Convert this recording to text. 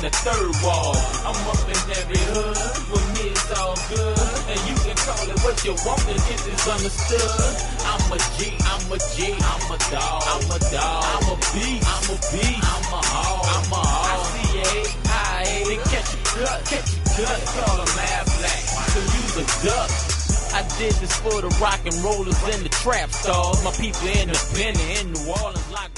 the third wall. I'm up in every hood, with me it's all good. And you can call it what you want, and it is understood. I'm a G, I'm a G, I'm a dog, I'm a dog, I'm a beast, I'm a beast, I'm a hog, I'm a hog. I then catch a cut, call a mad black, so use a duck. I did this for the rock and rollers and the trap stars. My people independent in New Orleans like